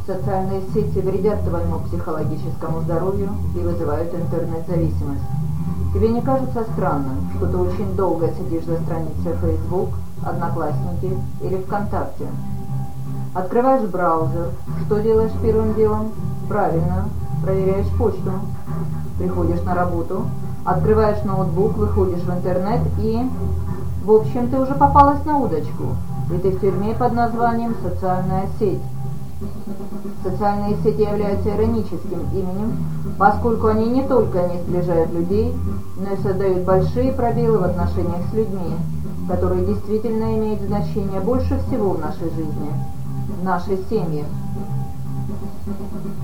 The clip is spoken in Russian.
Социальные сети вредят твоему психологическому здоровью и вызывают интернет-зависимость. Тебе не кажется странным, что ты очень долго сидишь за страницей Facebook, Одноклассники или ВКонтакте? Открываешь браузер, что делаешь первым делом? Правильно, проверяешь почту. Приходишь на работу, открываешь ноутбук, выходишь в интернет и... В общем, ты уже попалась на удочку, и ты в тюрьме под названием «Социальная сеть». Социальные сети являются ироническим именем, поскольку они не только не сближают людей, но и создают большие пробелы в отношениях с людьми, которые действительно имеют значение больше всего в нашей жизни – нашей семьи.